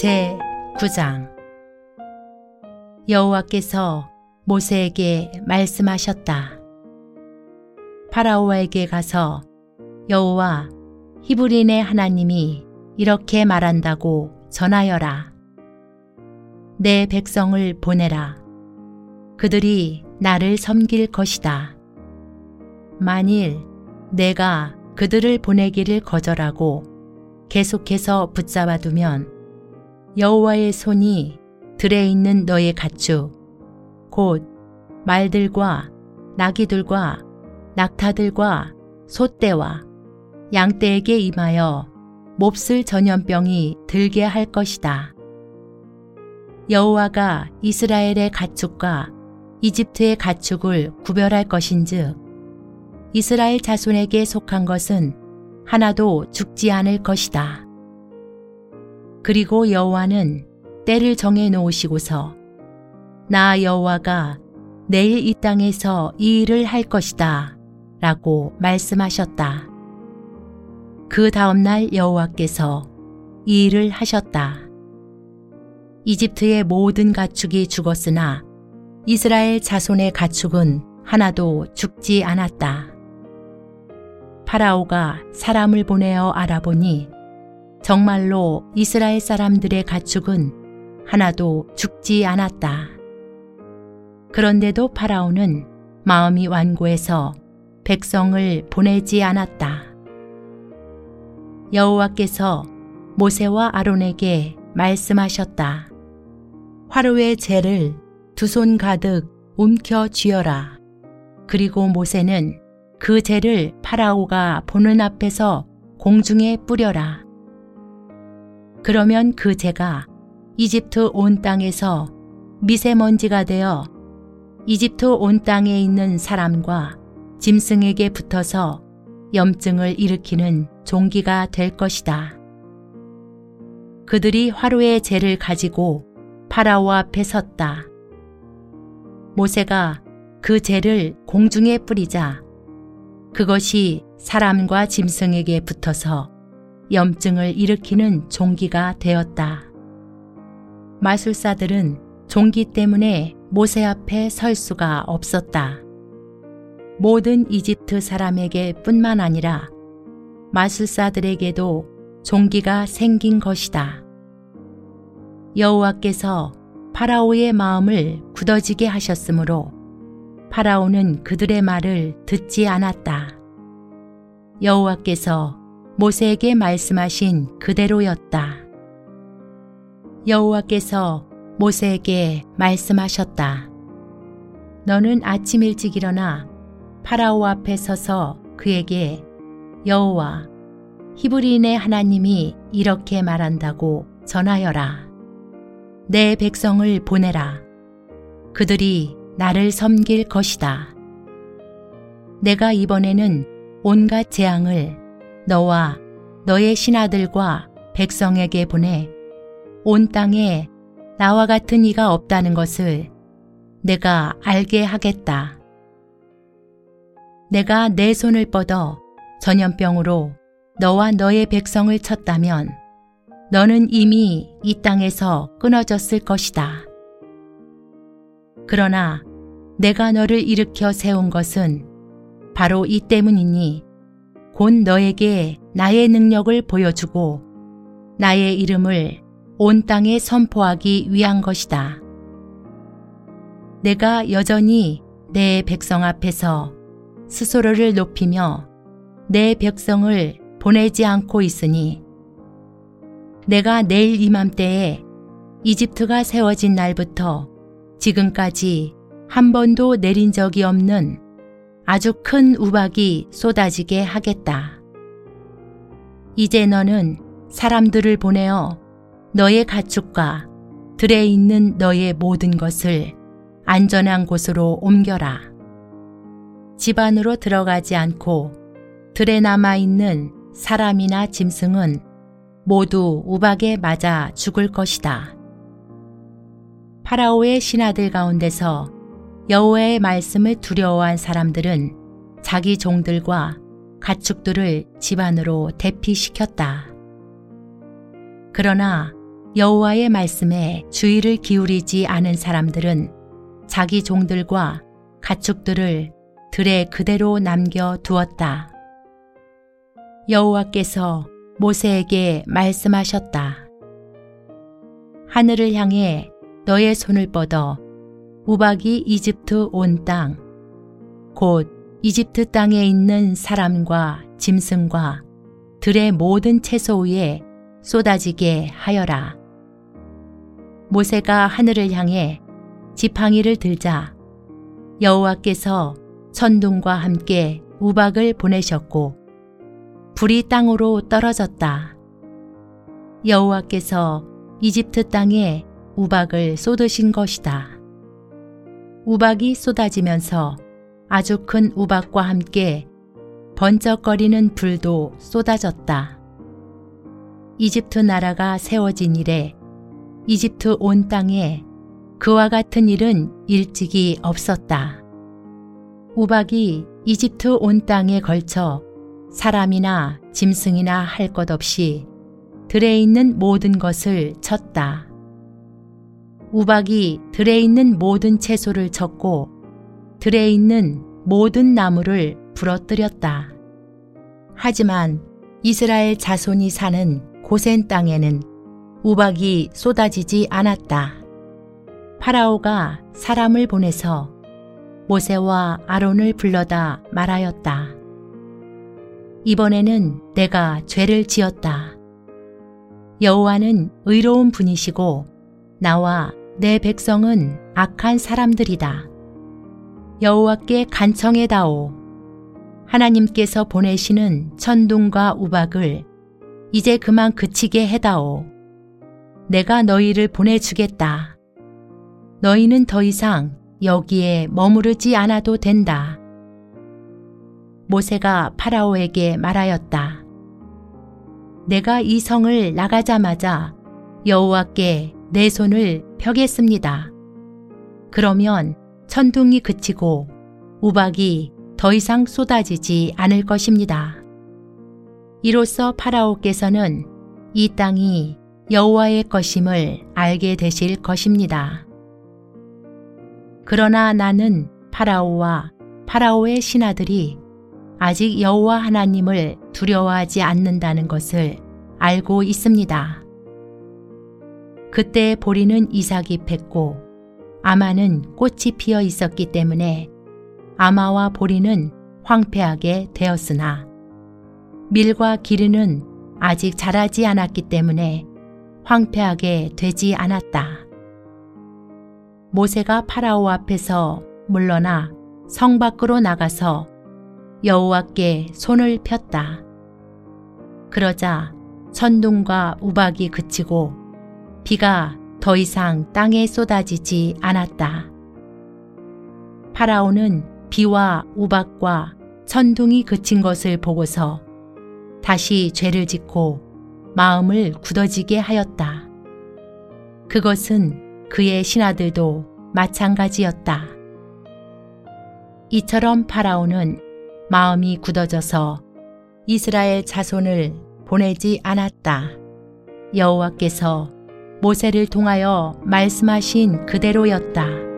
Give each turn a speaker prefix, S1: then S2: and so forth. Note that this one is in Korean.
S1: 제 9장. 여호와께서 모세에게 말씀하셨다. 파라오에게 가서 여호와 히브리인의 하나님이 이렇게 말한다고 전하여라. 내 백성을 보내라. 그들이 나를 섬길 것이다. 만일 내가 그들을 보내기를 거절하고 계속해서 붙잡아 두면 여호와의 손이 들에 있는 너의 가축, 곧 말들과 나귀들과 낙타들과 소떼와 양떼에게 임하여 몹쓸 전염병이 들게 할 것이다. 여호와가 이스라엘의 가축과 이집트의 가축을 구별할 것인즉 이스라엘 자손에게 속한 것은 하나도 죽지 않을 것이다. 그리고 여호와는 때를 정해 놓으시고서 나 여호와가 내일 이 땅에서 이 일을 할 것이다 라고 말씀하셨다. 그 다음날 여호와께서 이 일을 하셨다. 이집트의 모든 가축이 죽었으나 이스라엘 자손의 가축은 하나도 죽지 않았다. 파라오가 사람을 보내어 알아보니 정말로 이스라엘 사람들의 가축은 하나도 죽지 않았다. 그런데도 파라오는 마음이 완고해서 백성을 보내지 않았다. 여호와께서 모세와 아론에게 말씀하셨다. 화로의 재를 두 손 가득 움켜 쥐어라. 그리고 모세는 그 재를 파라오가 보는 앞에서 공중에 뿌려라. 그러면 그 재가 이집트 온 땅에서 미세먼지가 되어 이집트 온 땅에 있는 사람과 짐승에게 붙어서 염증을 일으키는 종기가 될 것이다. 그들이 화로의 재를 가지고 파라오 앞에 섰다. 모세가 그 재를 공중에 뿌리자 그것이 사람과 짐승에게 붙어서 염증을 일으키는 종기가 되었다. 마술사들은 종기 때문에 모세 앞에 설 수가 없었다. 모든 이집트 사람에게 뿐만 아니라 마술사들에게도 종기가 생긴 것이다. 여호와께서 파라오의 마음을 굳어지게 하셨으므로 파라오는 그들의 말을 듣지 않았다. 여호와께서 모세에게 말씀하신 그대로였다. 여호와께서 모세에게 말씀하셨다. 너는 아침 일찍 일어나 파라오 앞에 서서 그에게 여호와 히브리인의 하나님이 이렇게 말한다고 전하여라. 내 백성을 보내라. 그들이 나를 섬길 것이다. 내가 이번에는 온갖 재앙을 너와 너의 신하들과 백성에게 보내 온 땅에 나와 같은 이가 없다는 것을 내가 알게 하겠다. 내가 내 손을 뻗어 전염병으로 너와 너의 백성을 쳤다면 너는 이미 이 땅에서 끊어졌을 것이다. 그러나 내가 너를 일으켜 세운 것은 바로 이 때문이니 곧 너에게 나의 능력을 보여주고 나의 이름을 온 땅에 선포하기 위한 것이다. 내가 여전히 내 백성 앞에서 스스로를 높이며 내 백성을 보내지 않고 있으니 내가 내일 이맘때에 이집트가 세워진 날부터 지금까지 한 번도 내린 적이 없는 아주 큰 우박이 쏟아지게 하겠다. 이제 너는 사람들을 보내어 너의 가축과 들에 있는 너의 모든 것을 안전한 곳으로 옮겨라. 집 안으로 들어가지 않고 들에 남아있는 사람이나 짐승은 모두 우박에 맞아 죽을 것이다. 파라오의 신하들 가운데서 여호와의 말씀을 두려워한 사람들은 자기 종들과 가축들을 집 안으로 대피시켰다. 그러나 여호와의 말씀에 주의를 기울이지 않은 사람들은 자기 종들과 가축들을 들에 그대로 남겨 두었다. 여호와께서 모세에게 말씀하셨다. 하늘을 향해 너의 손을 뻗어 우박이 이집트 온 땅, 곧 이집트 땅에 있는 사람과 짐승과 들의 모든 채소 위에 쏟아지게 하여라. 모세가 하늘을 향해 지팡이를 들자 여호와께서 천둥과 함께 우박을 보내셨고 불이 땅으로 떨어졌다. 여호와께서 이집트 땅에 우박을 쏟으신 것이다. 우박이 쏟아지면서 아주 큰 우박과 함께 번쩍거리는 불도 쏟아졌다. 이집트 나라가 세워진 이래 이집트 온 땅에 그와 같은 일은 일찍이 없었다. 우박이 이집트 온 땅에 걸쳐 사람이나 짐승이나 할 것 없이 들에 있는 모든 것을 쳤다. 우박이 들에 있는 모든 채소를 쳤고 들에 있는 모든 나무를 부러뜨렸다. 하지만 이스라엘 자손이 사는 고센 땅에는 우박이 쏟아지지 않았다. 파라오가 사람을 보내서 모세와 아론을 불러다 말하였다. 이번에는 내가 죄를 지었다. 여호와는 의로운 분이시고 나와 내 백성은 악한 사람들이다. 여호와께 간청해다오. 하나님께서 보내시는 천둥과 우박을 이제 그만 그치게 해다오. 내가 너희를 보내주겠다. 너희는 더 이상 여기에 머무르지 않아도 된다. 모세가 파라오에게 말하였다. 내가 이 성을 나가자마자 여호와께 내 손을 펴겠습니다. 그러면 천둥이 그치고 우박이 더 이상 쏟아지지 않을 것입니다. 이로써 파라오께서는 이 땅이 여호와의 것임을 알게 되실 것입니다. 그러나 나는 파라오와 파라오의 신하들이 아직 여호와 하나님을 두려워하지 않는다는 것을 알고 있습니다. 그때 보리는 이삭이 폈고 아마는 꽃이 피어 있었기 때문에 아마와 보리는 황폐하게 되었으나 밀과 기르는 아직 자라지 않았기 때문에 황폐하게 되지 않았다. 모세가 파라오 앞에서 물러나 성 밖으로 나가서 여호와께 손을 폈다. 그러자 천둥과 우박이 그치고 비가 더 이상 땅에 쏟아지지 않았다. 파라오는 비와 우박과 천둥이 그친 것을 보고서 다시 죄를 짓고 마음을 굳어지게 하였다. 그것은 그의 신하들도 마찬가지였다. 이처럼 파라오는 마음이 굳어져서 이스라엘 자손을 보내지 않았다. 여호와께서 모세를 통하여 말씀하신 그대로였다.